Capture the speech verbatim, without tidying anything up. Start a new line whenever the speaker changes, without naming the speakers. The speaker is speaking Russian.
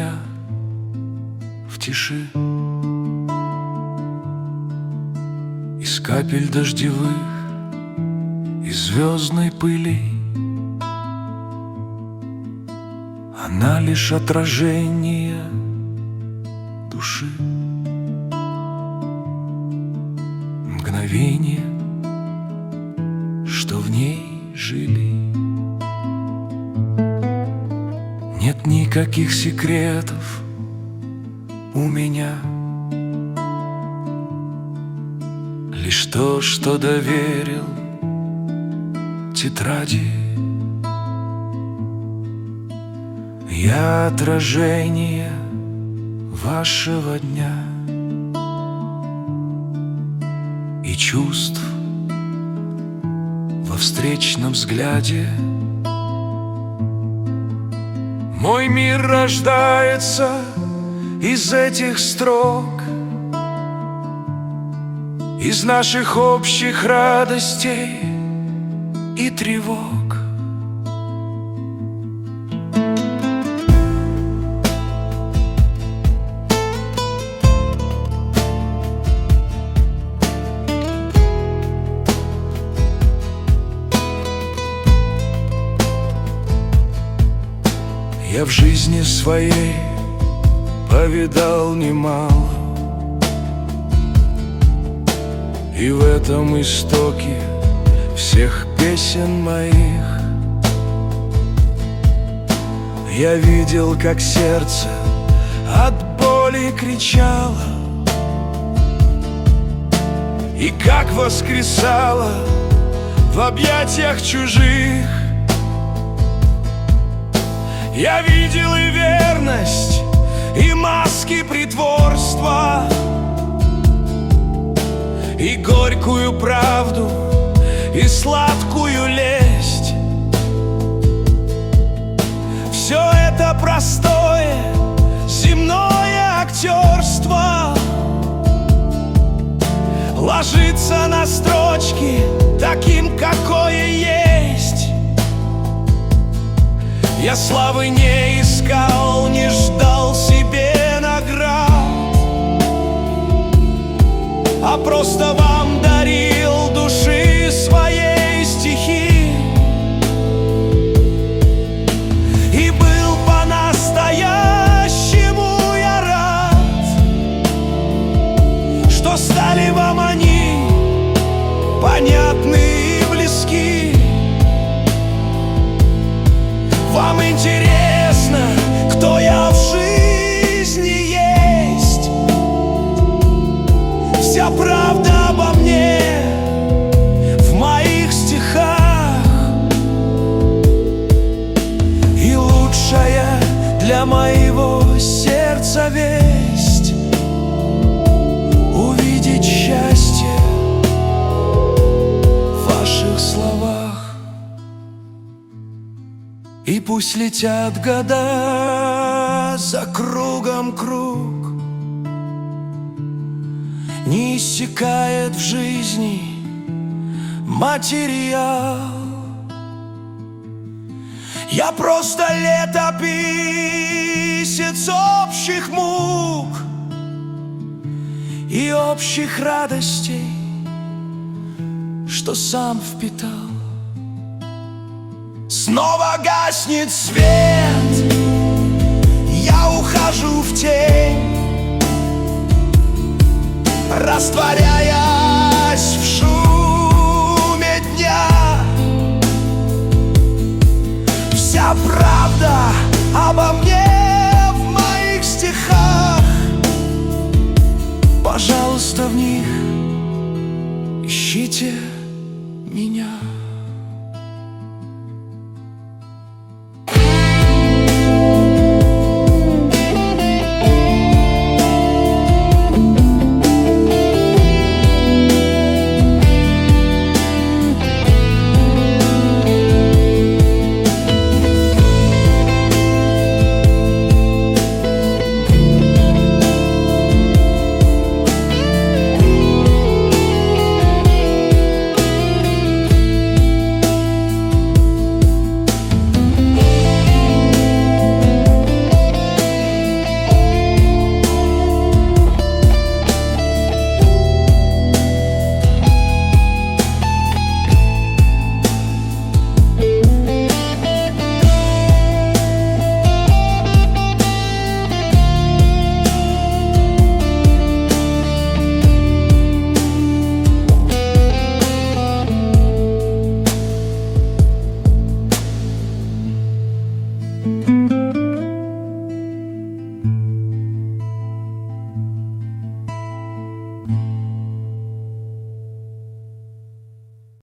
я в тиши. Из капель дождевых, из звездной пыли она лишь отражение души. Мгновение, что в ней жили. Нет никаких секретов у меня, лишь то, что доверил тетради. Я отражение вашего дня и чувств во встречном взгляде. Мой мир рождается из этих строк, из наших общих радостей и тревог. Я в жизни своей повидал немало, и в этом истоке всех песен моих я видел, как сердце от боли кричало, и как воскресало в объятиях чужих. Я видел и верность, и маски притворства, и горькую правду, и сладкую лесть. Все это простое земное актерство ложится на строчки таким, какое есть. Я славы не искал, не ждал себе наград, а просто вам дарил души своей стихи. И был по-настоящему я рад, что стали вам они понятны и близки. Вам интересно, кто я в жизни есть? Вся правда обо мне в моих стихах, и лучшая для моего сердца весть — увидеть счастье в ваших словах. И пусть летят года за кругом круг, не иссякает в жизни материал. Я просто летописец общих мук и общих радостей, что сам впитал. Снова гаснет свет, я ухожу в тень, растворяясь в шуме дня. Вся правда обо мне